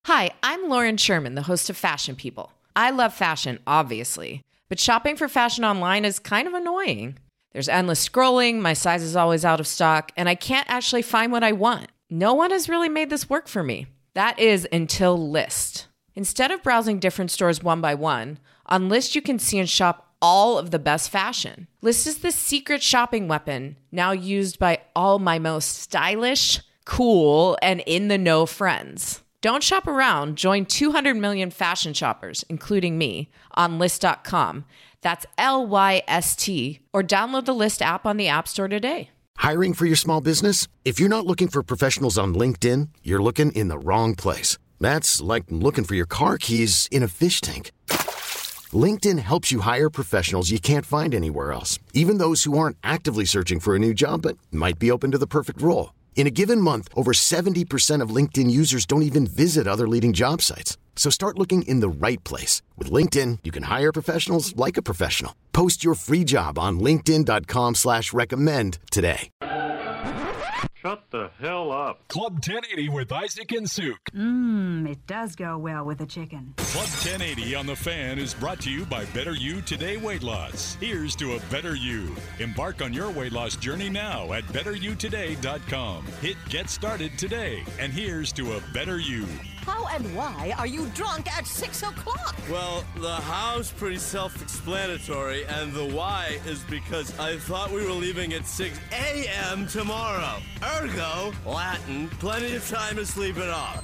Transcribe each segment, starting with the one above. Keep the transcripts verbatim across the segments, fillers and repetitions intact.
Hi, I'm Lauren Sherman, the host of Fashion People. I love fashion, obviously, but shopping for fashion online is kind of annoying. There's endless scrolling, my size is always out of stock, and I can't actually find what I want. No one has really made this work for me. That is until Lyst. Instead of browsing different stores one by one, on Lyst you can see and shop all of the best fashion. Lyst is the secret shopping weapon, now used by all my most stylish, cool, and in-the-know friends. Don't shop around. Join two hundred million fashion shoppers, including me, on Lyst dot com. That's L Y S T. Or download the Lyst app on the App Store today. Hiring for your small business? If you're not looking for professionals on LinkedIn, you're looking in the wrong place. That's like looking for your car keys in a fish tank. LinkedIn helps you hire professionals you can't find anywhere else, even those who aren't actively searching for a new job but might be open to the perfect role. In a given month, over seventy percent of LinkedIn users don't even visit other leading job sites. So start looking in the right place. With LinkedIn, you can hire professionals like a professional. Post your free job on linkedin dot com slash recommend today. Shut the hell up. Club ten eighty with Isaac and Suk. Mmm, it does go well with a chicken. Club ten eighty on the Fan is brought to you by Better You Today Weight Loss. Here's to a better you. Embark on your weight loss journey now at better you today dot com. Hit Get Started today. And here's to a better you. How and why are you drunk at six o'clock? Well, the how's pretty self-explanatory, and the why is because I thought we were leaving at six a.m. tomorrow. Ergo, Latin, plenty of time to sleep it off.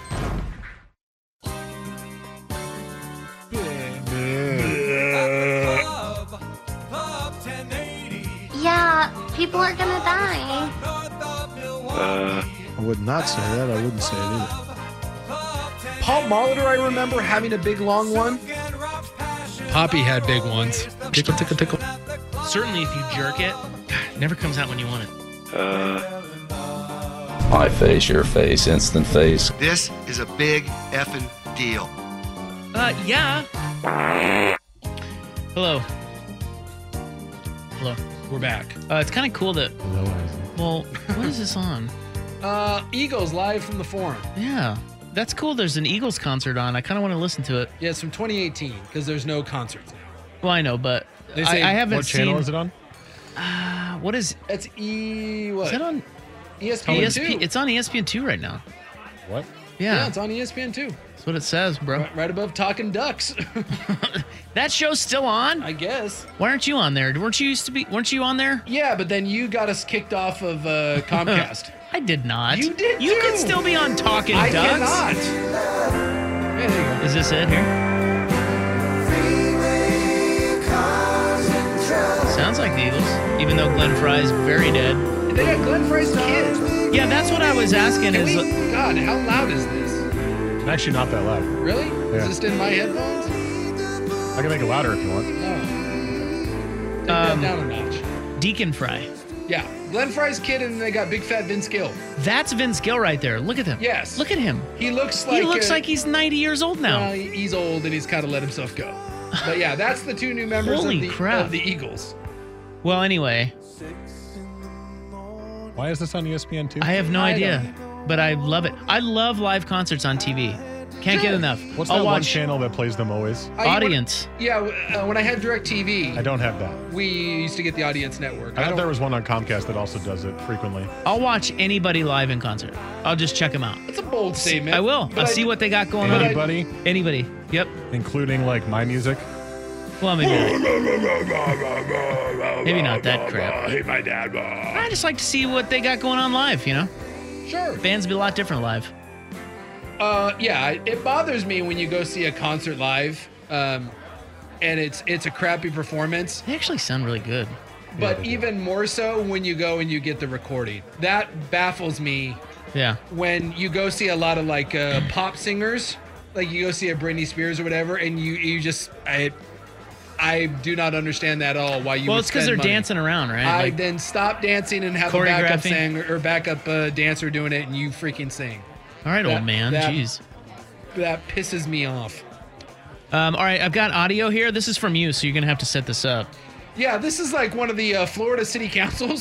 Yeah, people are gonna die. Uh, I would not say that. I wouldn't say it either. Paul Molitor, I remember having a big long one. Poppy had big ones. Tickle, tickle, tickle. Certainly, if you jerk it, it never comes out when you want it. Uh, My face, your face, instant face. This is a big effing deal. Uh, yeah. Hello. Hello. We're back. Uh, it's kind of cool that. Hello, Isaac. Well, what is this on? Uh, Eagles live from the Forum. Yeah. That's cool. There's an Eagles concert on. I kind of want to listen to it. Yeah, it's from twenty eighteen because there's no concerts now. Well, I know, but They say- I, I haven't What seen. channel is it on? Uh, what is? It's E. What? Is that on E S P N E S P? two. It's on E S P N two right now. What? Yeah, Yeah, it's on E S P N two. that's what it says, bro. Right, right above Talking Ducks. That show's still on. I guess. Why aren't you on there? Weren't you used to be? Weren't you on there? Yeah, but then you got us kicked off of uh, Comcast. I did not. You did You too. can still be on Talking I Ducks. cannot. Yeah, there you go. Is this it here? Sounds like the Eagles, even though Glenn Fry's very dead. They got Glenn Fry's kid. Yeah, that's what I was asking. Can Is we, God, how loud is this? It's actually not that loud. Really? Yeah. Is this in my headphones? I can make it louder if you want. No. Take that Um, down a notch. Deacon Fry. Yeah, Glenn Fry's kid, and they got big fat Vince Gill. That's Vince Gill right there. Look at him. Yes. Look at him. He looks like he looks uh, like he's ninety years old now. Well, he- he's old and he's kind of let himself go. But yeah, that's the two new members Holy of, the, crap. of the Eagles. Well, anyway, Why is this on E S P N two? I have no I idea, but I love it. I love live concerts on T V. Can't get enough. What's I'll that one watch channel that plays them always? I- Audience. When, yeah, uh, when I had DirecTV, I don't have that. we used to get the Audience Network. I I thought don't, there was one on Comcast that also does it frequently. I'll watch anybody live in concert. I'll just check them out. That's a bold statement. I will. but I'll I- see what they got going on. Anybody, Anybody. Yep. including like my music. Well, maybe not. Maybe not that crap. Hey, my dad. I just like to see what they got going on live, you know? Sure. Bands be a lot different live. Uh, yeah, it bothers me when you go see a concert live, um, and it's it's a crappy performance. They actually sound really good. But they do. even more so when you go and you get the recording. That baffles me Yeah. when you go see a lot of like uh, pop singers, like you go see a Britney Spears or whatever, and you you just I I do not understand that at all. Why you? Well, would it's because spend they're money. dancing around, right? I Like, then stop dancing and have a backup Choreographing. singer or backup uh, dancer doing it, and you freaking sing. all right, that- old man. that- Jeez. That pisses me off. Um, all right, I've got audio here. This is from you, so you're going to have to set this up. Yeah, this is like one of the uh, Florida city councils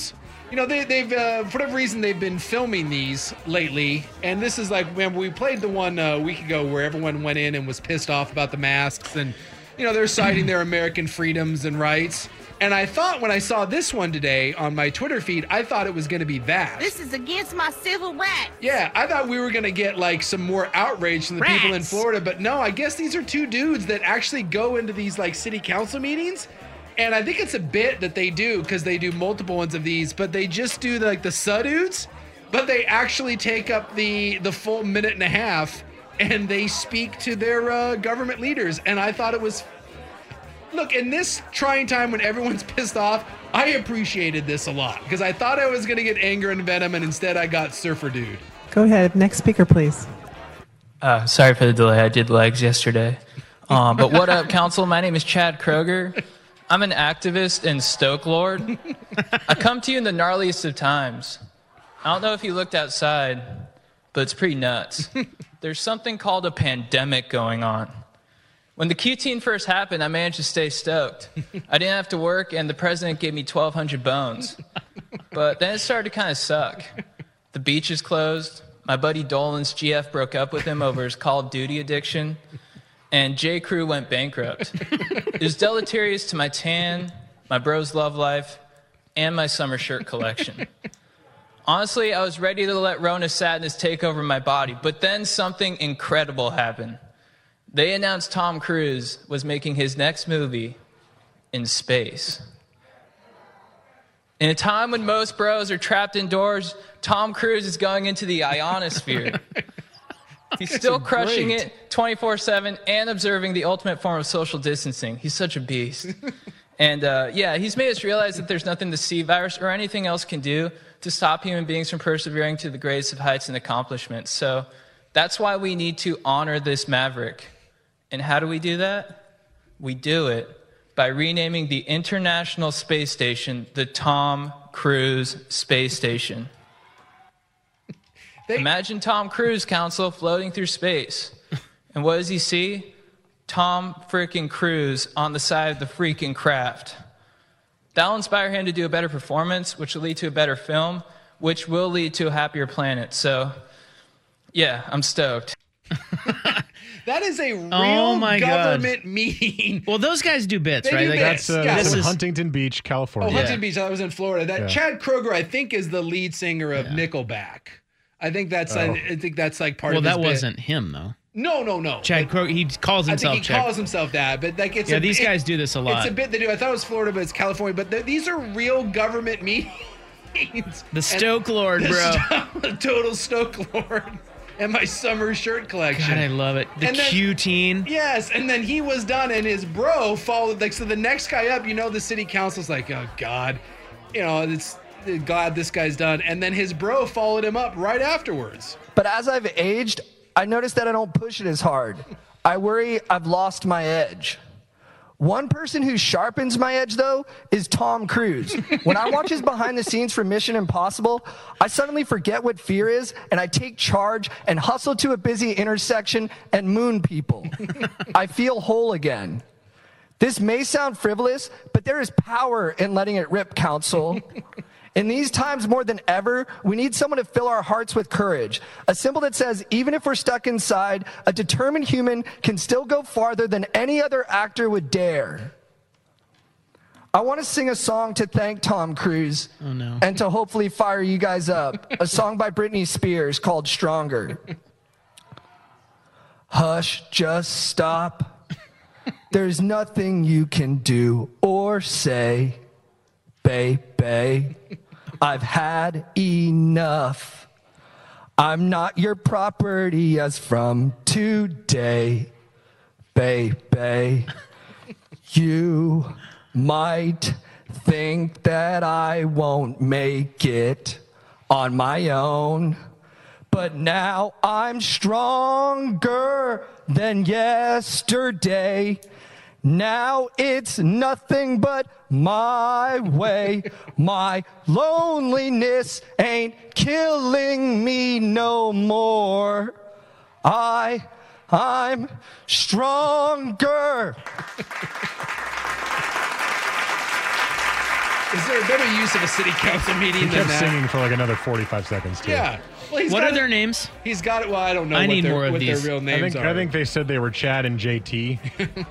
You know, they, they've, uh, for whatever reason, they've been filming these lately. And this is like, remember, we played the one uh, a week ago where everyone went in and was pissed off about the masks. And, you know, they're citing their American freedoms and rights. And I thought when I saw this one today on my Twitter feed, I thought it was going to be that. This is against my civil rights. Yeah, I thought we were going to get like some more outrage from the Rats. people in Florida. But no, I guess these are two dudes that actually go into these like city council meetings. And I think it's a bit that they do because they do multiple ones of these, but they just do like the sududes, but they actually take up the the full minute and a half and they speak to their uh, government leaders. And I thought it was, look, in this trying time when everyone's pissed off, I appreciated this a lot because I thought I was going to get anger and venom, and instead I got surfer dude. Go ahead. Next speaker, please. Uh, sorry for the delay. I did legs yesterday. Um, but what up, council? My name is Chad Kroger. I'm an activist in Stoke Lord. I come to you in the gnarliest of times. I don't know if you looked outside, but it's pretty nuts. There's something called a pandemic going on. When the Q-teen first happened, I managed to stay stoked. I didn't have to work, and the president gave me twelve hundred bones. But then it started to kind of suck. The beach is closed. My buddy Dolan's G F broke up with him over his Call of Duty addiction. And J. Crew went bankrupt. It was deleterious to my tan, my bros' love life, and my summer shirt collection. Honestly, I was ready to let Rona sadness take over my body, but then something incredible happened. They announced Tom Cruise was making his next movie in space. In a time when most bros are trapped indoors, Tom Cruise is going into the ionosphere. He's still crushing great. it twenty-four seven and observing the ultimate form of social distancing. He's such a beast. And uh, yeah, he's made us realize that there's nothing the C virus or anything else can do to stop human beings from persevering to the greatest of heights and accomplishments. So that's why we need to honor this maverick. And how do we do that? We do it by renaming the International Space Station the Tom Cruise Space Station. They, Imagine Tom Cruise, council, floating through space. And what does he see? Tom freaking Cruise on the side of the freaking craft. That'll inspire him to do a better performance, which will lead to a better film, which will lead to a happier planet. So, yeah, I'm stoked. That is a real oh my government God. meeting. Well, those guys do bits, They right? do Like, bits. That's uh, Yeah. that's This in is- Huntington Beach, Oh, California. Huntington Yeah. Beach. I was in Florida. That Yeah. Chad Kroger, I think, is the lead singer of Nickelback. I think that's Oh. I, I think that's like part well, of his that bit. wasn't him, though. No, no, no. Chad But Kroger, he calls I himself think he Chad. calls himself that, but like it's Yeah, a, these it- guys do this a lot. It's a bit they do. I thought it was Florida, but it's California. But th- these are real government meetings. The Stoke Lord, bro. The total Stoke Lord. And my summer shirt collection. God, I love it. The And then- Q-teen. Yes, and then he was done, and his bro followed. Like, so the next guy up, you know, the city council's like, oh God, you know, it's glad this guy's done. And then his bro followed him up right afterwards. But as I've aged, I noticed that I don't push it as hard. I worry I've lost my edge. One person who sharpens my edge, though, is Tom Cruise. When I watch his behind the scenes for Mission Impossible, I suddenly forget what fear is, and I take charge and hustle to a busy intersection and moon people. I feel whole again. This may sound frivolous, but there is power in letting it rip, council. In these times more than ever, we need someone to fill our hearts with courage. A symbol that says, even if we're stuck inside, a determined human can still go farther than any other actor would dare. I want to sing a song to thank Tom Cruise Oh, no. and to hopefully fire you guys up. A song by Britney Spears called Stronger. Hush, just stop. There's nothing you can do or say. Baby, I've had enough. I'm not your property as from today. Baby, you might think that I won't make it on my own, but now I'm stronger than yesterday. Now it's nothing but my way. My loneliness ain't killing me no more. I, I'm stronger. Is there a better use of a city council meeting He than kept that? singing for like another forty-five seconds, too. Yeah. Well, he's What got are it- their names? He's got it. Well, I don't know I what, need their, more of what their these. real I names think, are. I think they said they were Chad and J T.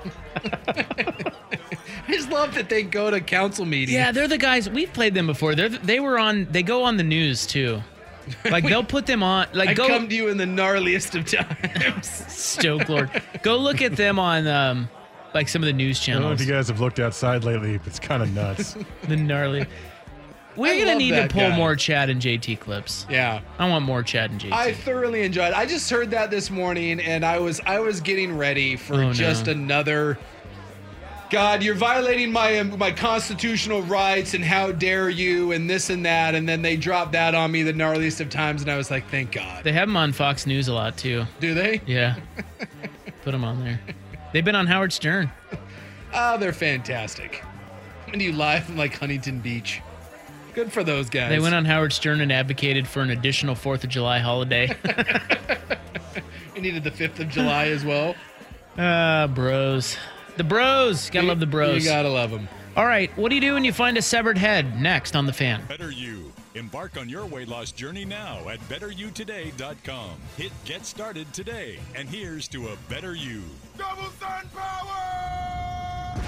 I just love that they go to council meetings. Yeah, they're the guys. We've played them before. They're they were on. They go on the news too. Like they'll put them on. Like I go come to you in the gnarliest of times. Stoke Lord. Go look at them on um, like some of the news I don't know if channels. you guys have looked outside lately, but it's kind of nuts. The gnarly. We're I gonna love need to that pull guy. more Chad and J T clips. Yeah. I want more Chad and J T. I thoroughly enjoyed it. I just heard that this morning, and I was I was getting ready for Oh, no. just another. God, you're violating my um, my constitutional rights, and how dare you, and this and that, and then they dropped that on me the gnarliest of times, and I was like, thank God. They have them on Fox News a lot too. Do they? Yeah. Put them on there. They've been on Howard Stern. Oh, they're fantastic. And you live from like Huntington Beach. Good for those guys. They went on Howard Stern and advocated for an additional fourth of July holiday. We needed the fifth of July as well. Ah, bros. The bros. Gotta love the bros. You gotta love them. All right, what do you do when you find a severed head? Next on The Fan. Better You. Embark on your weight loss journey now at better you today dot com. Hit Get Started today. And here's to a better you. Double sun power!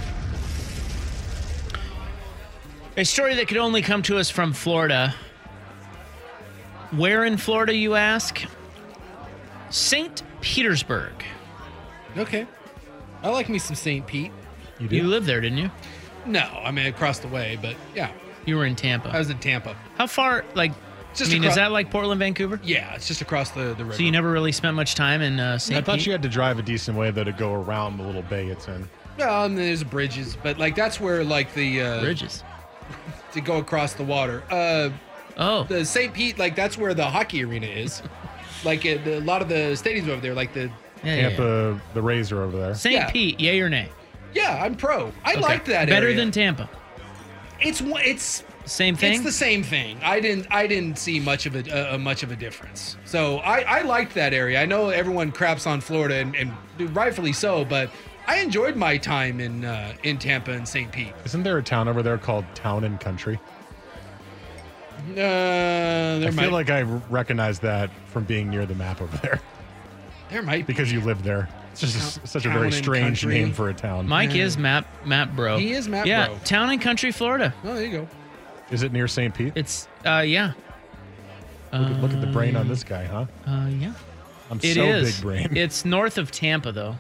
A story that could only come to us from Florida. Where in Florida, you ask? Saint Petersburg. Okay. I like me some Saint Pete. You do? You lived there, didn't you? No, I mean across the way, but yeah. You were in Tampa. I was in Tampa. How far, like, Just I mean, across- is that like Portland, Vancouver? Yeah, it's just across the, the river. So you never really spent much time in uh, Saint I thought Pete? you had to drive a decent way, though, to go around the little bay it's in. Well, and there's bridges, but like that's where like the uh, Bridges. to go across the water. Uh, oh, the Saint Pete, like that's where the hockey arena is. Like it, the, a lot of the stadiums over there, like the Yeah, yeah, Tampa, the Rays are over there. Saint Yeah. Pete, yay or nay? yeah, I'm pro. I Okay. like that Better area. than Tampa. It's one- it's Same thing? It's the same thing. I didn't I didn't see much of a uh, much of a difference. So I I liked that area. I know everyone craps on Florida and, and rightfully so, but I enjoyed my time in uh, in Tampa and Saint Pete. Isn't there a town over there called Town and Country? Uh, there I might feel like I recognize that from being near the map over there there might be. because you live there. It's just Town- such a Town very and strange Country. name for a town. Mike is map map bro. He is map yeah, bro. Town and Country, Florida. Oh, there you go. Is it near Saint Pete? It's uh yeah. Look at, look at the brain on this guy, huh? Uh yeah. I'm It so is. big brain. It's north of Tampa though.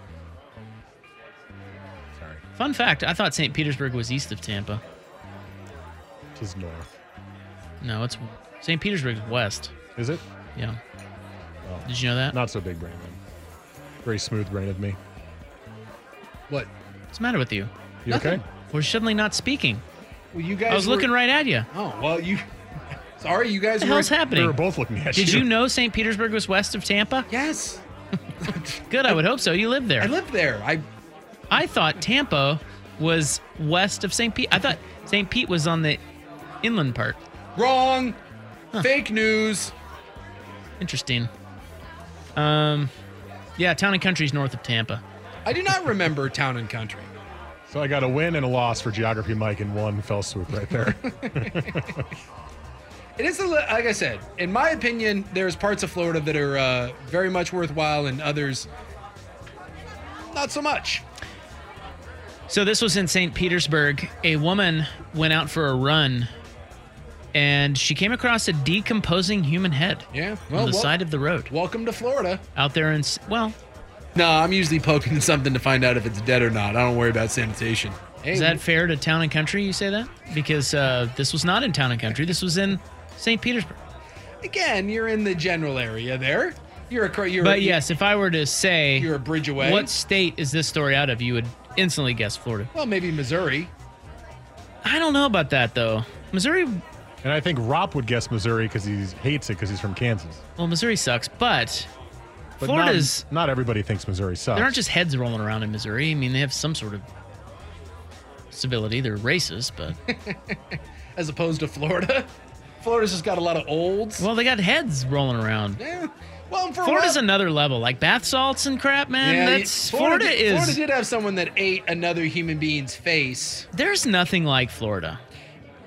Sorry. Fun fact, I thought Saint Petersburg was east of Tampa. It is north. No, it's Saint Petersburg's west. Is it? Yeah. Oh, Did you know that? not so big brain then. Very smooth brain of me. What? What's the matter with you? You Nothing. okay? We're suddenly not speaking. Well, you guys. I was were- looking right at you. Oh well, you. Sorry, you guys What the were. hell's We happening? were both looking at Did you. you know Saint Petersburg was west of Tampa? Yes, Good, I would hope so. You live there. I lived there. I. I thought Tampa was west of Saint Pete. I thought Saint Pete was on the inland part. Wrong. Fake news. Interesting. Um, yeah, Town and Country's north of Tampa. I do not remember Town and Country. So I got a win and a loss for Geography Mike in one fell swoop right there. It is, a, li- like I said, in my opinion, there's parts of Florida that are uh, very much worthwhile and others not so much. So this was in Saint Petersburg. A woman went out for a run, and she came across a decomposing human head Yeah. on the wel- side of the road. Welcome to Florida. Out there in, S- well, No, I'm usually poking something to find out if it's dead or not. I don't worry about sanitation. Hey, is that fair to Town and Country, you say that? Because uh, this was not in Town and Country. This was in Saint Petersburg. again, you're in the general area there. You're a cr- you're But a, yes, if I were to say you're a bridge away. what state is this story out of, you would instantly guess Florida. Well, maybe Missouri. I don't know about that, though. Missouri, And I think Rop would guess Missouri because he hates it because he's from Kansas. well, Missouri sucks, but, But Florida's, not, not everybody thinks Missouri sucks. there aren't just heads rolling around in Missouri. I mean, they have some sort of civility. They're racist, but, As opposed to Florida. Florida's just got a lot of olds. well, they got heads rolling around. Yeah. Well, for Florida's a while, another level, like bath salts and crap, man. yeah, That's Florida, Florida, did, is. Florida did have someone that ate another human being's face. There's nothing like Florida.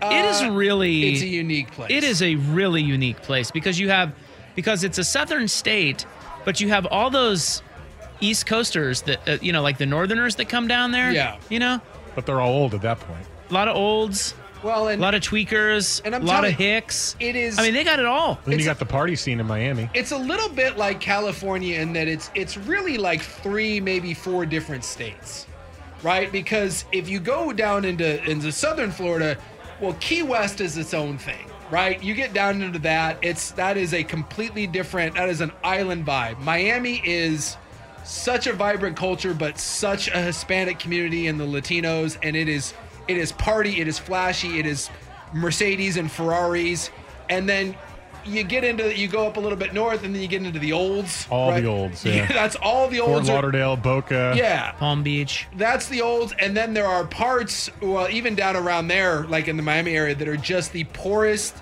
It is really. It's a unique place. It is a really unique place because you have, because it's a southern state, but you have all those East Coasters that, uh, you know, like the Northerners that come down there. Yeah. You know? But they're all old at that point. A lot of olds. Well, and a lot of tweakers. and I'm a lot of telling you, hicks. It is. I mean, they got it all. Then you got the party scene in Miami. It's a little bit like California in that it's it's really like three, maybe four different states, right? Because if you go down into into southern Florida, well, Key West is its own thing, right? You get down into that, it's that is a completely different. That is an island vibe. Miami is such a vibrant culture, but such a Hispanic community and the Latinos, and it is it is party, it is flashy, it is Mercedes and Ferraris, and then you get into you go up a little bit north, and then you get into the olds. All right? the olds, yeah. That's all the olds. Fort are- Lauderdale, Boca. Yeah. Palm Beach. That's the olds, and then there are parts, well, even down around there, like in the Miami area, that are just the poorest,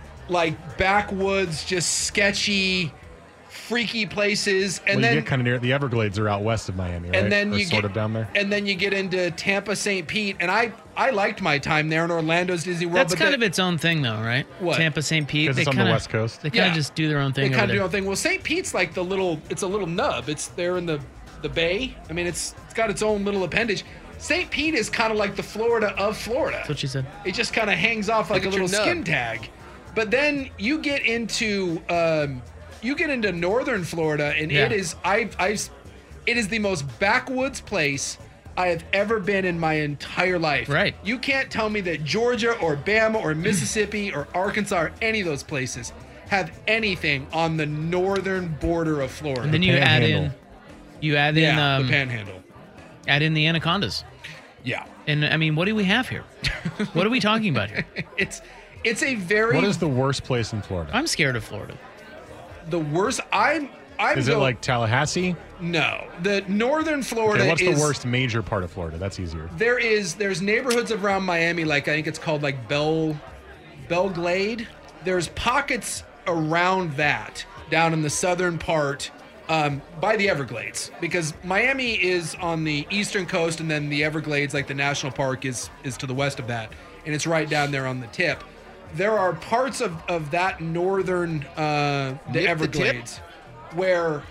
like backwoods, just sketchy, freaky places. And well, then you get kind of near the Everglades are out west of Miami, right? and then or you sort get of down there. and then you get into Tampa, Saint Pete, and I I liked my time there in Orlando's Disney World. That's but kind that- of its own thing, though, right? What? Tampa, Saint Pete. 'Cause They it's on the kinda, West Coast. They kind of Yeah. just do their own They thing kind over of do there. their own thing. Well, Saint Pete's like the little, it's a little nub. It's there in the the bay. I mean, it's it's got its own little appendage. Saint Pete is kind of like the Florida of Florida. That's what she said. It just kind of hangs off like Look a at little your nub. skin tag. But then you get into um, you get into northern Florida, and Yeah. it is I I it is the most backwoods place I have ever been in my entire life. Right. You can't tell me that Georgia or Bama or Mississippi or Arkansas or any of those places have anything on the northern border of Florida. And then you add in, you add in, yeah, um, the Panhandle. add in the anacondas. Yeah. And I mean, what do we have here? What are we talking about here? It's it's a very What is the worst place in Florida? I'm scared of Florida. the worst. I'm I'm Is it go- like Tallahassee? no the northern Florida Okay, what's is the worst major part of Florida? That's easier. There is there's neighborhoods around Miami, like I think it's called like Bell Belglade. There's pockets around that down in the southern part um, by the Everglades, because Miami is on the eastern coast, and then the Everglades, like the national park, is is to the west of that, and it's right down there on the tip. There are parts of, of that northern uh, the Nip the tip? Everglades where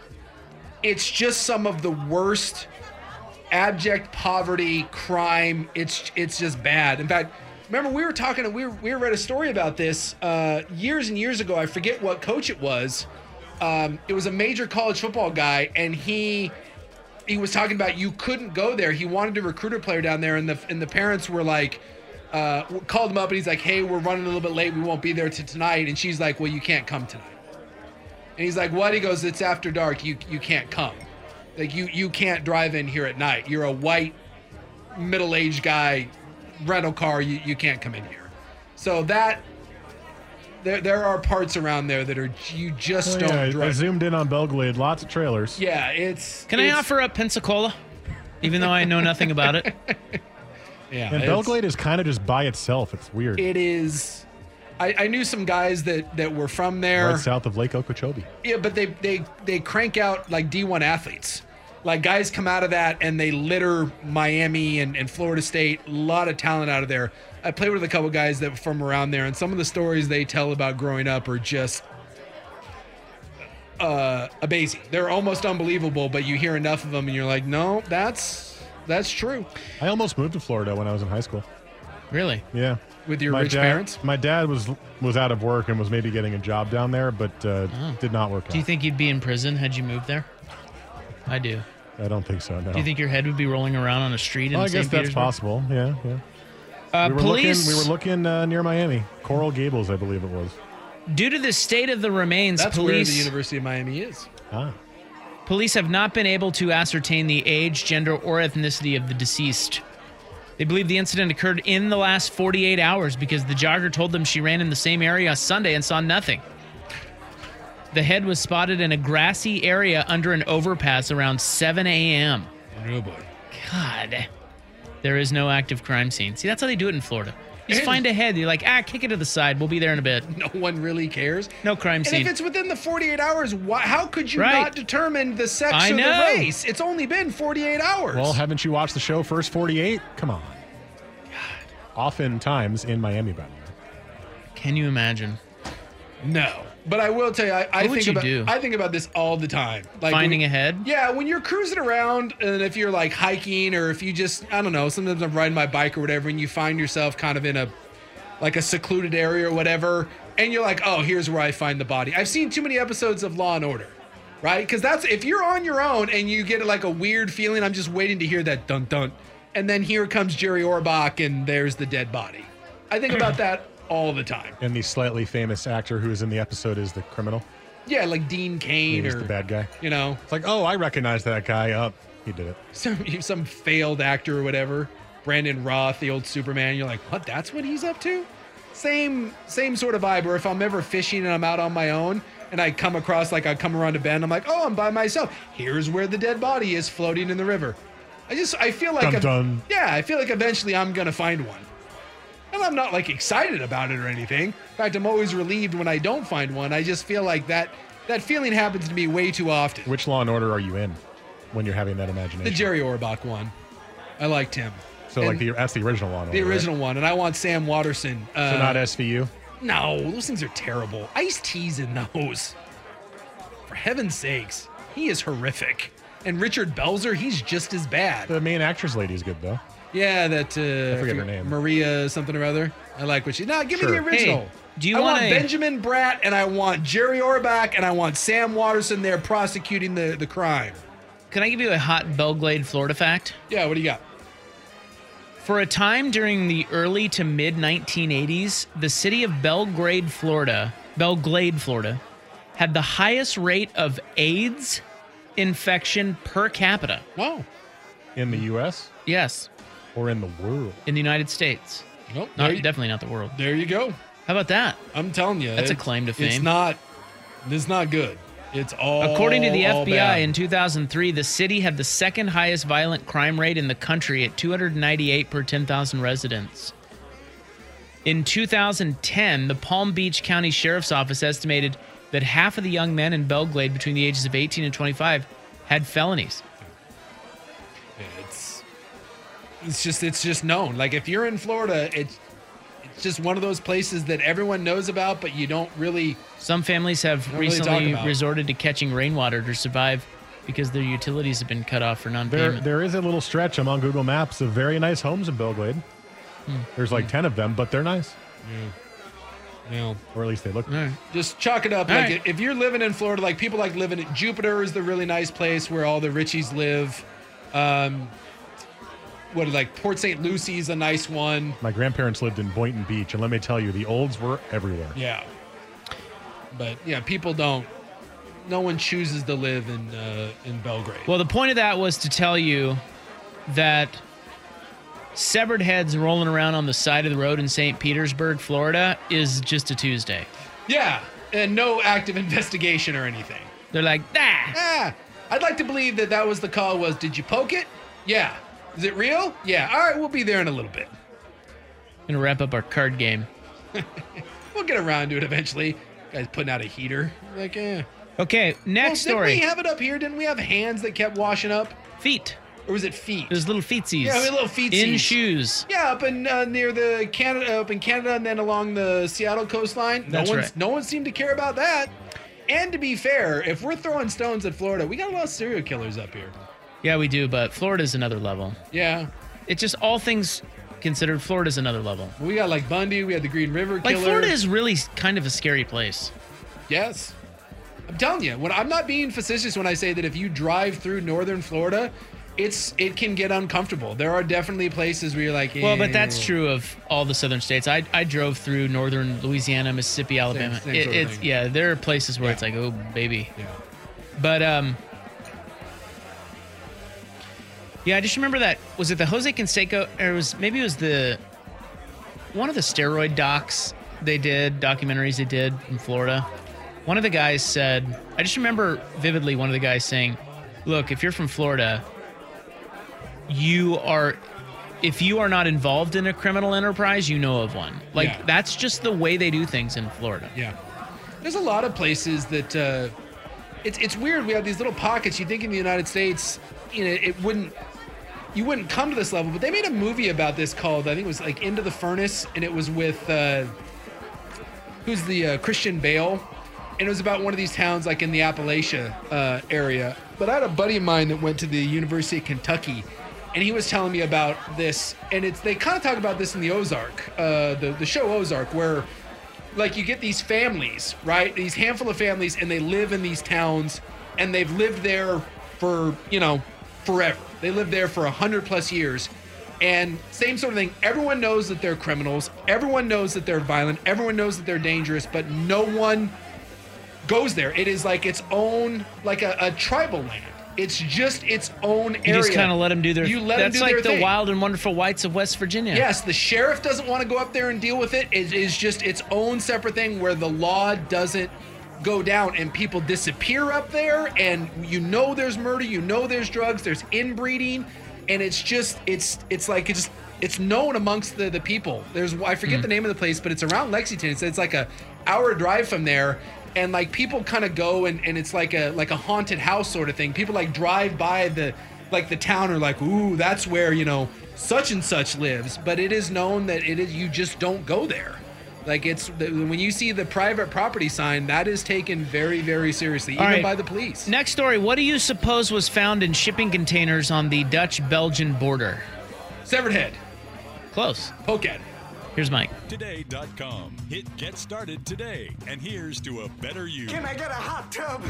it's just some of the worst abject poverty, crime. It's it's just bad. In fact, remember we were talking, we were, we read a story about this uh, years and years ago. I forget what coach it was. Um, it was a major college football guy, and he he was talking about you couldn't go there. He wanted to recruit a player down there, and the and the parents were like, uh, called him up, and he's like, "Hey, we're running a little bit late. We won't be there to tonight." And she's like, "Well, you can't come tonight." And he's like, "What?" He goes, "It's after dark. You you can't come. Like you you can't drive in here at night. You're a white, middle-aged guy, rental car. You you can't come in here." So that there there are parts around there that are you just Oh, don't yeah, I- I drive. zoomed in on Belglade. Lots of trailers. Yeah, it's. Can I it's- offer up Pensacola, even though I know nothing about it? Yeah, And it's- Belglade is kind of just by itself. It's weird. It is. I, I knew some guys that that were from there. Right south of Lake Okeechobee. Yeah, but they they they crank out like D one athletes. Like guys come out of that and they litter Miami and, and Florida State. A lot of talent out of there. I played with a couple guys that were from around there, and some of the stories they tell about growing up are just uh, amazing. They're almost unbelievable, but you hear enough of them and you're like, no, that's that's true. I almost moved to Florida when I was in high school. Really? Yeah. With your my rich dad, parents? My dad was was out of work and was maybe getting a job down there, but uh, Oh. did not work out. Do you think you'd be in prison had you moved there? I do. I don't think so, no. Do you think your head would be rolling around on a street in well, I Saint guess that's Petersburg? possible. Yeah, yeah. Uh, we were police, looking, we were looking uh, near Miami. Coral Gables, I believe it was. due to the state of the remains, That's where police the University of Miami is. Ah. Police have not been able to ascertain the age, gender, or ethnicity of the deceased. They believe the incident occurred in the last forty-eight hours because the jogger told them she ran in the same area Sunday and saw nothing. The head was spotted in a grassy area under an overpass around seven a.m. Oh, boy. God. There is no active crime scene. See, that's how they do it in Florida. You just And- find a head. You're like, ah, kick it to the side. We'll be there in a bit. No one really cares. No crime And scene. if it's within the forty-eight hours, why, how could you Right. not determine the sex I of know. the race? It's only been forty-eight hours. Well, haven't you watched the show First forty-eight? Come on. oftentimes in Miami, by the way. Can you imagine? No. But I will tell you, I, I What would think you about do? I think about this all the time. Finding when, a head? Yeah, when you're cruising around, and if you're like hiking, or if you just, I don't know, sometimes I'm riding my bike or whatever, and you find yourself kind of in a like a secluded area or whatever, and you're like, oh, here's where I find the body. I've seen too many episodes of Law and Order, right? Because that's if you're on your own and you get like a weird feeling, I'm just waiting to hear that dun dun, and then here comes Jerry Orbach, and there's the dead body. I think about that all the time. And the slightly famous actor who is in the episode is the criminal. Yeah, like Dean Cain He's or the bad guy. You know, it's like, oh, I recognize that guy. Up, oh, he did it. Some some failed actor or whatever. Brandon Roth, the old Superman. You're like, what? That's what he's up to? Same same sort of vibe. Where if I'm ever fishing and I'm out on my own and I come across like I come around a bend, I'm like, oh, I'm by myself. Here's where the dead body is floating in the river. I just I feel like Dun, ev- dun. yeah, I feel like eventually I'm gonna find one. And I'm not like excited about it or anything. In fact, I'm always relieved when I don't find one. I just feel like that that feeling happens to me way too often. Which Law and Order are you in when you're having that imagination? The Jerry Orbach one. I liked him. So And like the that's the original Law and Order. the right? original one, and I want Sam Waterston. Uh, So not S V U. No, those things are terrible. Ice-T's in those. For heaven's sakes, he is horrific. And Richard Belzer, he's just as bad. The main actress lady is good though. Yeah, that uh, I forget her name. Maria something or other. I like what she. No, give me Sure. the original. Hey, do you I wanna- want Benjamin Bratt, and I want Jerry Orbach, and I want Sam Waterston there prosecuting the, the crime. Can I give you a hot Belglade, Florida fact? Yeah, what do you got? For a time during the early to mid nineteen eighties, the city of Belgrade, Florida, Belglade, Florida, had the highest rate of AIDS infection per capita. Oh. In the U S Yes. or in the world? In the United States. Nope. Not, there you- definitely not the world. There you go. How about that? I'm telling you. That's a it- claim to It's fame. not, it's not good. It's all According to the all F B I bad. in two thousand three, the city had the second highest violent crime rate in the country at two hundred ninety-eight per ten thousand residents. In two thousand ten, the Palm Beach County Sheriff's Office estimated that half of the young men in Belglade between the ages of eighteen and twenty-five had felonies. Yeah, it's it's just it's just known. Like if you're in Florida, it's it's just one of those places that everyone knows about, but you don't really. Some families have Don't really talk recently about. resorted to catching rainwater to survive because their utilities have been cut off for There, non-payment. there is a little stretch among Google Maps of very nice homes in Belglade. Hmm. There's like ten of them, but they're nice. Yeah. Or at least they look. Just chalk it up. All like right. if you're living in Florida, like people like living in Jupiter is the really nice place where all the Richies live. Um, what like Port Saint Lucie's a nice one. My grandparents lived in Boynton Beach, and let me tell you, the olds were everywhere. Yeah. But yeah, people don't. No one chooses to live in uh, in Belgrade. Well, the point of that was to tell you that severed heads rolling around on the side of the road in Saint Petersburg, Florida, is just a Tuesday. Yeah, and no active investigation or anything. They're like, ah. Ah, I'd like to believe that that was the call. Was did you poke it? Yeah. Is it real? Yeah. All right, we'll be there in a little bit. Gonna wrap up our card game. We'll get around to it eventually. Guy's putting out a heater. Like, eh. Okay, next well, story. Didn't we have it up here? Didn't we have hands that kept washing up? Feet. Or was it feet? There's little feetsies. Yeah, we had little feetsies. In shoes. Yeah, up in uh, near the Canada, up in Canada, and then along the Seattle coastline. That's no one's, right. No one seemed to care about that. And to be fair, if we're throwing stones at Florida, we got a lot of serial killers up here. Yeah, we do, but Florida's another level. Yeah. It's just all things considered, Florida's another level. We got like Bundy. We had the Green River Like, Killer. Florida is really kind of a scary place. Yes. I'm telling you, when I'm not being facetious when I say that if you drive through northern Florida, it's it can get uncomfortable. There are definitely places where you're like, Well, but that's "Ew." true of all the southern states. I I drove through northern Louisiana, Mississippi, Alabama. same It- sort of it's thing. yeah, there are places where Yeah. it's like, oh baby. Yeah. But um, yeah, I just remember that. Was it the Jose Canseco? Or it was maybe it was the one of the steroid docs they did, documentaries they did in Florida. One of the guys said, I just remember vividly one of the guys saying, "Look, if you're from Florida, you are." If you are not involved in a criminal enterprise, you know of one. Like, Yeah. that's just the way they do things in Florida. Yeah. There's a lot of places that uh, it's it's weird. We have these little pockets. You think in the United States, you know, it wouldn't you wouldn't come to this level, but they made a movie about this called, I think it was like Into the Furnace, and it was with, uh, who's the uh, Christian Bale, and it was about one of these towns like in the Appalachia uh, area. But I had a buddy of mine that went to the University of Kentucky, and he was telling me about this, and it's they kind of talk about this in the Ozark, uh, the, the show Ozark, where like you get these families, right? These handful of families, and they live in these towns, and they've lived there for, you know, forever. They lived there for a hundred plus years. And same sort of thing. Everyone knows that they're criminals. Everyone knows that they're violent. Everyone knows that they're dangerous, but no one goes there. It is like its own, like a, a tribal land. It's just its own area. You just kind of let them do their You let That's them do like their the thing. Wild and Wonderful Whites of West Virginia. Yes, the sheriff doesn't want to go up there and deal with it. It is just its own separate thing where the law doesn't go down and people disappear up there, and you know there's murder, you know there's drugs, there's inbreeding, and it's just it's it's like it's it's known amongst the the people. There's I forget Mm. the name of the place, but it's around Lexington. It's, it's like a hour drive from there. And like people kind of go and, and it's like a like a haunted house sort of thing. People like drive by the like the town are like, ooh, that's where, you know, such and such lives. But it is known that it is you just don't go there. Like it's the, when you see the private property sign, that is taken very, very seriously, All even right. by the police. Next story. What do you suppose was found in shipping containers on the Dutch-Belgian border? Severed head. Close. Pokehead. Here's Mike. Today dot com. Hit Get Started today. And here's to a better you. Can I get a hot tub?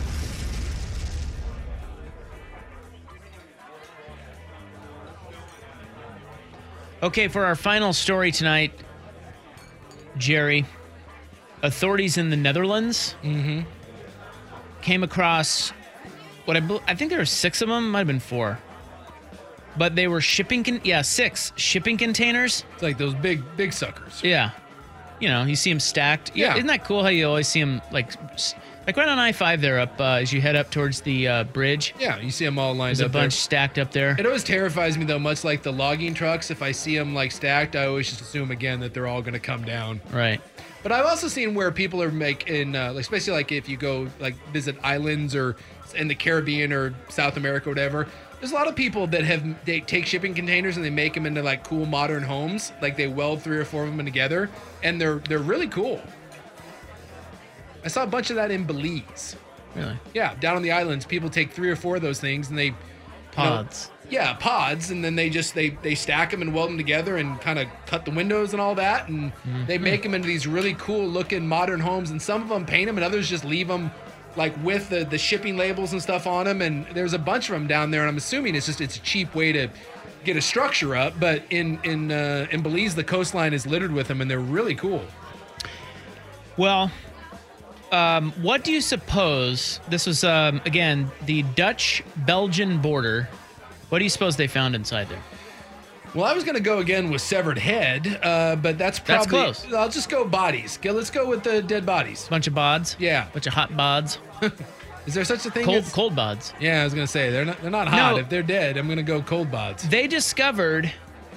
Okay, for our final story tonight, Jerry, authorities in the Netherlands mm-hmm. came across what I bel- I think there were six of them, might have been four, but they were shipping con- yeah six shipping containers. It's like those big big suckers. Yeah, you know you see them stacked. Yeah. Isn't that cool how you always see them like s- like right on I five there up uh, as you head up towards the uh, bridge. Yeah, you see them all lined There's up a bunch there. stacked up there. It always terrifies me though, much like the logging trucks. If I see them like stacked, I always just assume again that they're all going to come down. Right. But I've also seen where people are making, uh, like, especially like if you go like visit islands or in the Caribbean or South America or whatever. There's a lot of people that have they take shipping containers and they make them into like cool modern homes. Like they weld three or four of them together, and they're they're really cool. I saw a bunch of that in Belize. Really? Yeah, down on the islands, people take three or four of those things and they Pods. You know, yeah, pods, and then they just they they stack them and weld them together and kind of cut the windows and all that, and Mm-hmm. they make them into these really cool looking modern homes. And some of them paint them, and others just leave them like with the the shipping labels and stuff on them. And there's a bunch of them down there, and I'm assuming it's just it's a cheap way to get a structure up. But in in uh, in Belize, the coastline is littered with them, and they're really cool. Well, um, what do you suppose? This was, um, again, the Dutch-Belgian border. What do you suppose they found inside there? Well, I was going to go again with severed head, uh, but that's probably... That's close. I'll just go bodies. Okay, let's go with the dead bodies. Bunch of bods? Yeah. Bunch of hot bods? Is there such a thing Cold, as... cold bods. Yeah, I was going to say, they're not, they're not hot. No. If they're dead, I'm going to go cold bods. They discovered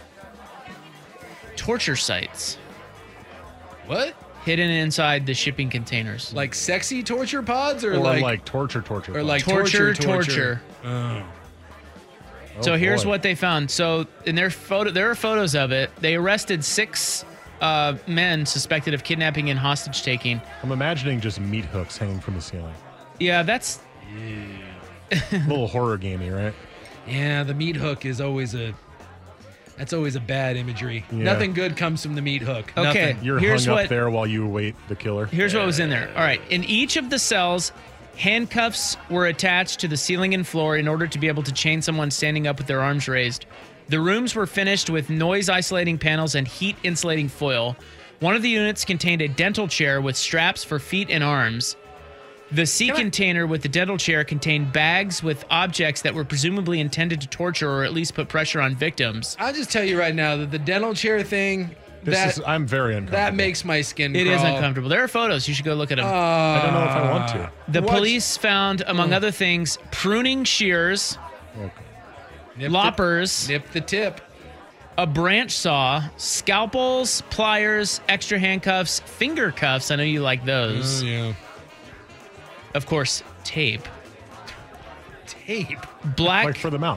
torture sites. What? Hidden inside the shipping containers. Like sexy torture pods or, Or like, like, torture, torture. or pods. like torture, torture, torture. Oh. So Oh, here's boy. what they found. So in their photo, there are photos of it. They arrested six uh, men suspected of kidnapping and hostage taking. I'm imagining just meat hooks hanging from the ceiling. Yeah, that's A little horror gamey, right? Yeah, the meat hook is always a... That's always a bad imagery. Yeah. Nothing good comes from the meat hook. Okay. Nothing. You're Here's hung what- up there while you await the killer. Here's what was in there. All right. In each of the cells, handcuffs were attached to the ceiling and floor in order to be able to chain someone standing up with their arms raised. The rooms were finished with noise isolating panels and heat insulating foil. One of the units contained a dental chair with straps for feet and arms. The sea container with the dental chair contained bags with objects that were presumably intended to torture or at least put pressure on victims. I'll just tell you right now that the dental chair thing, This that, is, I'm very uncomfortable. that makes my skin It crawl. is uncomfortable. There are photos. You should go look at them. I don't know if I want to. The What? police found, among other things, pruning shears, Nip loppers, The, nip the tip. a branch saw, scalpels, pliers, extra handcuffs, finger cuffs. I know you like those. Oh, yeah. Of course, tape. Tape. Black Like for the mouth.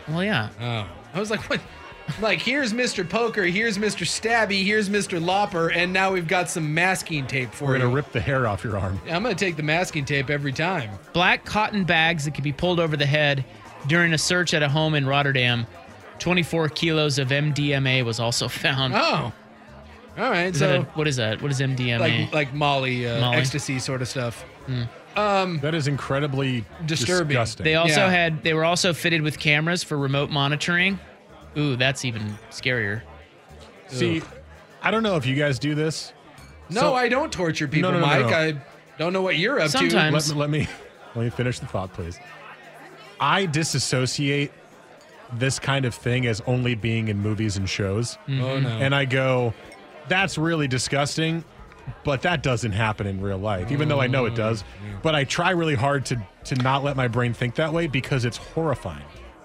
Well, yeah. Oh, I was like, what? Like, here's Mister Poker, here's Mister Stabby, here's Mister Lopper, and now we've got some masking tape for We're you. going to rip the hair off your arm. I'm going to take the masking tape every time. Black cotton bags that could be pulled over the head during a search at a home in Rotterdam. twenty-four kilos of M D M A was also found. Oh. All right. Is so that a, what is that? What is M D M A? Like, like Molly, uh, Molly? ecstasy sort of stuff. Mm. Um, that is incredibly disturbing. disgusting. They also Yeah. had they were also fitted with cameras for remote monitoring. Ooh, that's even scarier. See, Ugh. I don't know if you guys do this. No, So- I don't torture people, No, no, no, Mike. no. I don't know what you're up Sometimes. to. Let me, let me let me finish the thought, please. I disassociate this kind of thing as only being in movies and shows. Mm-hmm. Oh, no. And I go, that's really disgusting, but that doesn't happen in real life, even though I know it does. But I try really hard to to not let my brain think that way because it's horrifying.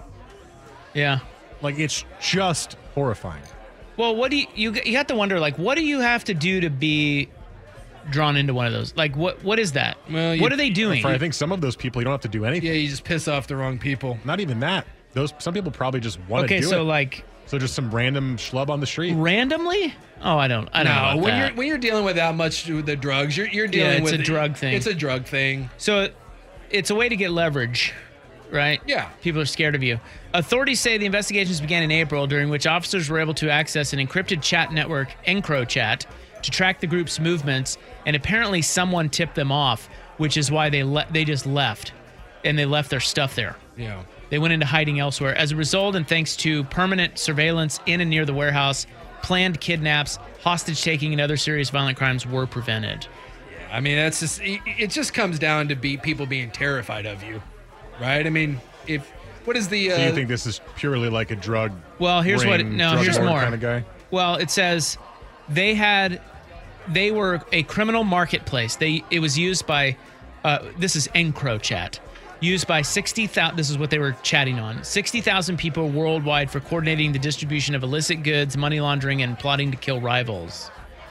Yeah. Like, it's just horrifying. Well, what do you you you have to wonder like what do you have to do to be drawn into one of those? Like what what is that? Well, what you- are they doing? For, I think some of those people, you don't have to do anything. Yeah, you just piss off the wrong people. Not even that. Those some people probably just want to Okay, do so it. like So just some random schlub on the street. randomly? Oh, I don't I don't know No, about when that. you're when you're dealing with that much with the drugs, you're you're Yeah, dealing it's with a drug thing. It's a drug thing. So it's a way to get leverage, right? Yeah. People are scared of you. Authorities say the investigations began in April, during which officers were able to access an encrypted chat network, EncroChat, to track the group's movements, and apparently someone tipped them off, which is why they le- they just left, and they left their stuff there. Yeah. They went into hiding elsewhere. As a result, and thanks to permanent surveillance in and near the warehouse, planned kidnaps, hostage-taking, and other serious violent crimes were prevented. I mean, that's just it, it just comes down to be people being terrified of you, right? I mean, if what is the uh, So you think this is purely like a drug? Well, here's what. ring, No, drug here's lord more. kind of guy. Well, it says they had, they were a criminal marketplace. They it was used by, uh, this is EncroChat, used by sixty thousand. This is what they were chatting on. Sixty thousand people worldwide for coordinating the distribution of illicit goods, money laundering, and plotting to kill rivals.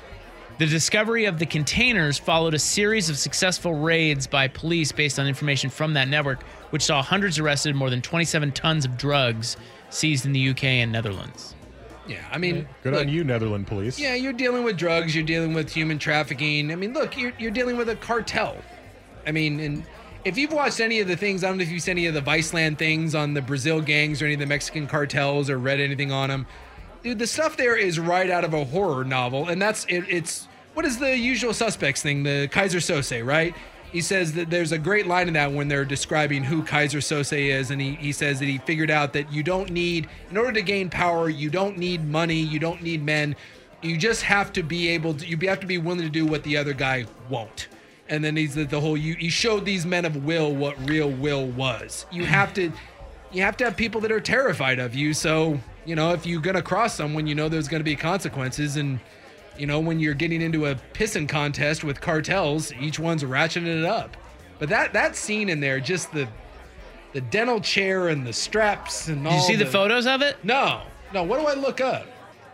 The discovery of the containers followed a series of successful raids by police based on information from that network, which saw hundreds arrested and more than twenty-seven tons of drugs seized in the U K and Netherlands. Yeah, I mean, Good look, on you, Netherlands police. Yeah, you're dealing with drugs. You're dealing with human trafficking. I mean, look, you're you're dealing with a cartel. I mean, and if you've watched any of the things, I don't know if you've seen any of the Viceland things on the Brazil gangs or any of the Mexican cartels or read anything on them. Dude, the stuff there is right out of a horror novel, and that's it, it's what is the usual suspects thing? The Kaiser Sose, right? He says that there's a great line in that when they're describing who Kaiser Sose is, and he, he says that he figured out that you don't need, in order to gain power, you don't need money, you don't need men, you just have to be able to, you have to be willing to do what the other guy won't. And then he's the, the whole, you, you showed these men of will what real will was. You have to, you have to have people that are terrified of you. So, you know, if you're going to cross someone, you know there's going to be consequences. And, you know, when you're getting into a pissing contest with cartels, each one's ratcheting it up. But that that scene in there, just the the dental chair and the straps and all. Did you see the, the photos of it? No. No, what do I look up?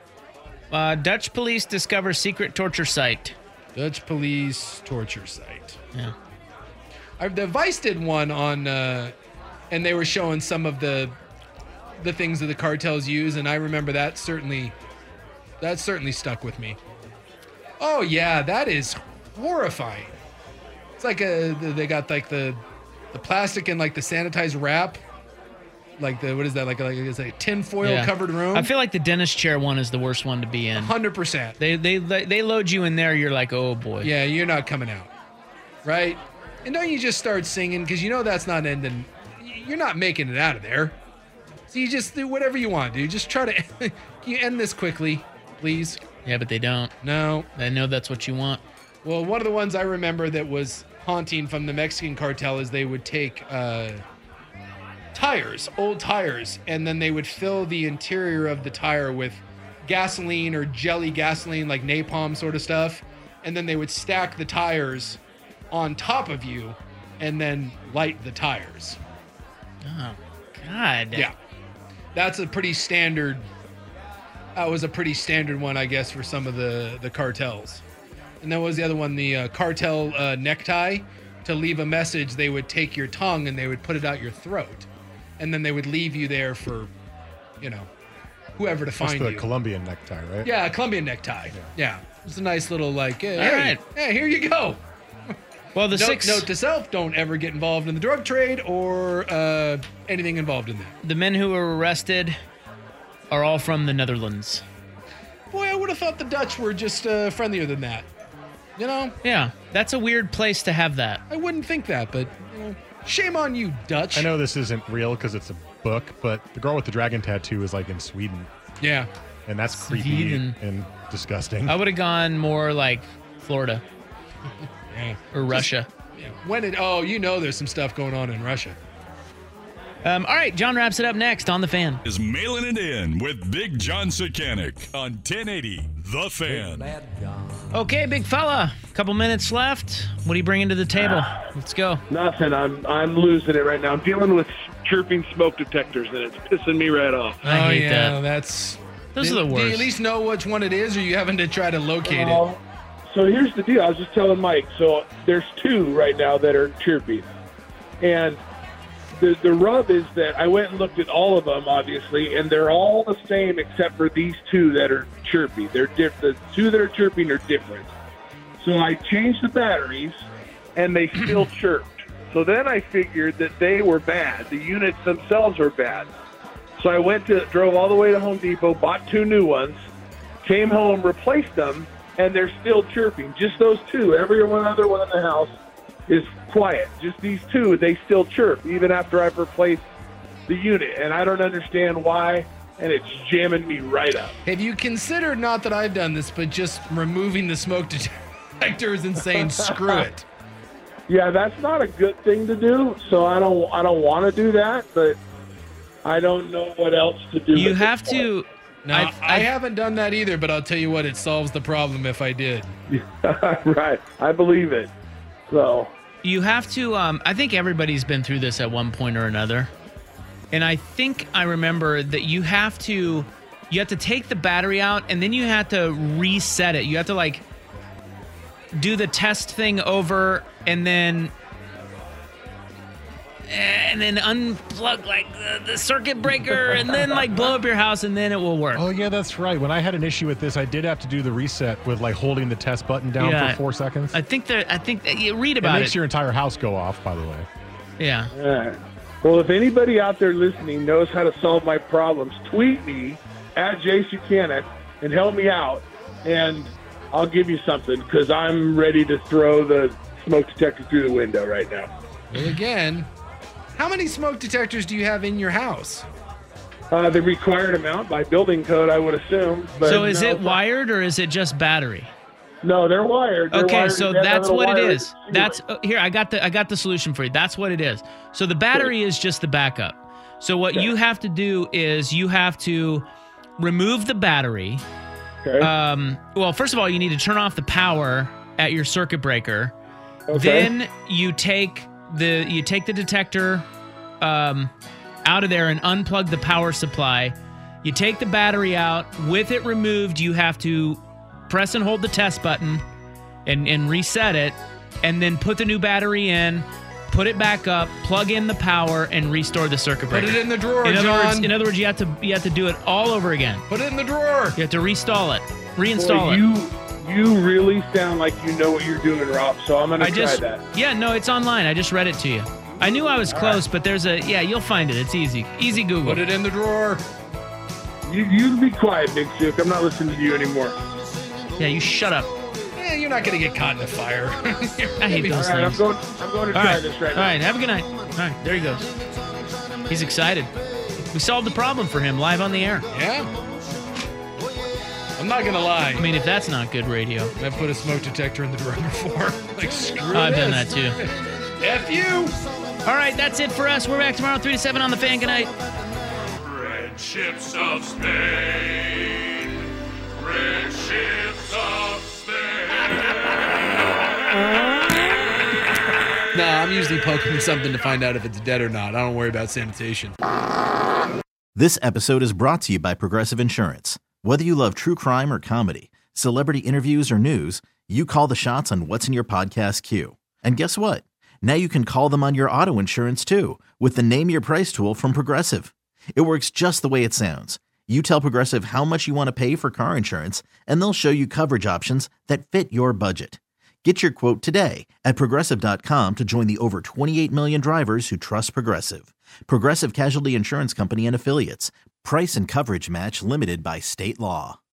Uh, Dutch police discover secret torture site. Dutch police torture site. Yeah. I, the Vice did one on, uh, and they were showing some of the the things that the cartels use, and I remember that certainly, that certainly stuck with me. Oh yeah, that is horrifying. It's like a they got like the the plastic and like the sanitized wrap, like the what is that like a, like it's a tin foil Yeah. covered room. I feel like the dentist chair one is the worst one to be in. Hundred percent. They they they load you in there. You're like, oh boy. Yeah, you're not coming out, right? And don't you just start singing because you know that's not ending. You're not making it out of there. So you just do whatever you want, dude. Just try to can you end this quickly, please. Yeah, but they don't. No. I know that's what you want. Well, one of the ones I remember that was haunting from the Mexican cartel is they would take uh, tires, old tires, and then they would fill the interior of the tire with gasoline or jelly gasoline, like napalm sort of stuff. And then they would stack the tires on top of you and then light the tires. Oh, God. Yeah. That's a pretty standard. That was a pretty standard one, I guess, for some of the, the cartels. And then what was the other one? The uh, cartel uh, necktie. To leave a message, they would take your tongue and they would put it out your throat. and then they would leave you there for, you know, whoever to find That's the you. Colombian necktie, right? Yeah, a Colombian necktie. Yeah. yeah. It's a nice little, like, hey, All hey, right. hey, here you go. Well, the note, six note to self, don't ever get involved in the drug trade or uh, anything involved in that. the men who were arrested are all from the Netherlands. Boy, I would have thought the Dutch were just uh, friendlier than that. You know? Yeah, that's a weird place to have that. I wouldn't think that, but you know, shame on you, Dutch. I know this isn't real because it's a book, but the girl with the dragon tattoo is like in Sweden. Yeah. And that's creepy Sweden. and disgusting. I would have gone more like Florida yeah. or Just, Russia. Yeah. When it? Oh, you know, there's some stuff going on in Russia. Um, all right, John wraps it up next on The Fan. Is mailing it in with Big John Sakanik on ten eighty The Fan. Okay, big fella. Couple minutes left. What are you bringing to the table? Let's go. Nothing. I'm I'm losing it right now. I'm dealing with chirping smoke detectors, and it's pissing me right off. I oh hate yeah, that. that's Those do, are the Do worst. you at least know which one it is, or are you having to try to locate Uh, it? So here's the deal. I was just telling Mike. So there's two right now that are chirping, and the the rub is that I went and looked at all of them, obviously, and they're all the same except for these two that are chirping. They're diff- The two that are chirping are different. So I changed the batteries, and they still chirped. So then I figured that they were bad. The units themselves were bad. So I went to drove all the way to Home Depot, bought two new ones, came home, replaced them, and they're still chirping. Just those two. Every one other one in the house is quiet. Just these two, they still chirp, even after I've replaced the unit. And I don't understand why, and it's jamming me right up. Have you considered, not that I've done this, but just removing the smoke detectors and saying screw it? Yeah, that's not a good thing to do. So I don't, I don't want to do that, but I don't know what else to do. You at have this point. to. No, I've- I I've- haven't done that either, but I'll tell you what, it solves the problem if I did. Right, I believe it. So You have to. Um, I think everybody's been through this at one point or another, and I think I remember that you have to. You have to take the battery out, and then you have to reset it. You have to like do the test thing over, and then and then unplug like the, the circuit breaker, and then like blow up your house, and then it will work. Oh, yeah, that's right. When I had an issue with this, I did have to do the reset with like holding the test button down Yeah. for four seconds. I think that I think that you read It about makes it. your entire house go off, by the way. Yeah. All right. Well, if anybody out there listening knows how to solve my problems, tweet me at Jay Sukanik and help me out, and I'll give you something because I'm ready to throw the smoke detector through the window right now. Well, again, how many smoke detectors do you have in your house? Uh, the required amount by building code, I would assume. But So is no, it wired or is it just battery? No, they're wired. They're Okay, wired so together that's on a what it wire is. That's uh, here. I got the I got the solution for you. That's what it is. So the battery is just the backup. So what Okay. you have to do is you have to remove the battery. Okay. Um, well, first of all, you need to turn off the power at your circuit breaker. Okay. Then you take the you take the detector um, out of there and unplug the power supply. You take the battery out. With it removed, you have to press and hold the test button and, and reset it, and then put the new battery in, put it back up, plug in the power, and restore the circuit breaker. Put it in the drawer, in other John. Words, in other words, you have to you have to do it all over again. Put it in the drawer. You have to reinstall it, reinstall Boy, it. you you really sound like you know what you're doing, Rob. So I'm gonna I try just that. yeah no, it's online. I just read it to you. I knew I was All close, but there's a yeah, you'll find it. It's easy, easy Google. Put it in the drawer. You you be quiet, Big Suk. I'm not listening to you anymore. Yeah, you shut up. Eh, you're not gonna get caught in a fire. I hate those All right, I'm things. going. I'm going to All try right, this right all now. right. Have a good night. All right, there he goes. He's excited. We solved the problem for him live on the air. Yeah. I'm not gonna lie. I mean, if that's not good radio. I've put a smoke detector in the drawer before. Like screw Oh, I've done that this. too. F you. All right, that's it for us. We're back tomorrow, three to seven on the Fan. Good night. Red ships of Spain. Red ships of Spain. No, I'm usually poking something to find out if it's dead or not. I don't worry about sanitation. This episode is brought to you by Progressive Insurance. Whether you love true crime or comedy, celebrity interviews or news, you call the shots on what's in your podcast queue. And guess what? Now you can call them on your auto insurance too with the Name Your Price tool from Progressive. It works just the way it sounds. You tell Progressive how much you want to pay for car insurance, and they'll show you coverage options that fit your budget. Get your quote today at Progressive dot com to join the over twenty-eight million drivers who trust Progressive. Progressive Casualty Insurance Company and Affiliates. Price and coverage match limited by state law.